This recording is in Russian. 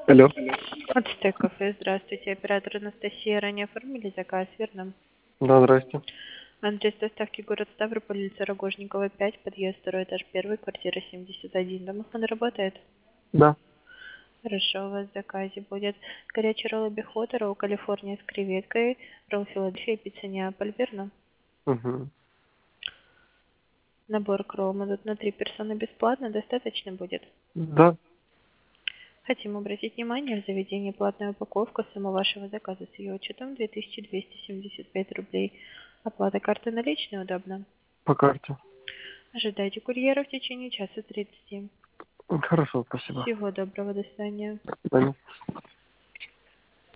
Алло. От Стэк Кафе. Здравствуйте. Оператор Анастасия. Ранее оформили заказ, верно? Да, здрасте. Адрес доставки город Ставрополь, улица Рогожникова, 5, подъезд, второй этаж, первый, квартира 71. Домофон работает? Да. Хорошо, у вас в заказе будет горячий ролл обиход, ролл Калифорния с креветкой, ролл Филадельфия, пицца Неаполь, верно? Угу. Набор к роллам идут на 3 персоны бесплатно, достаточно будет? Да. Хотим обратить внимание, в заведении платная упаковка, сумма вашего заказа с ее учетом 2275 рублей. Оплата карты наличной удобно? По карте. Ожидайте курьера в течение часа 30. Хорошо, спасибо. Всего доброго, до свидания. До свидания.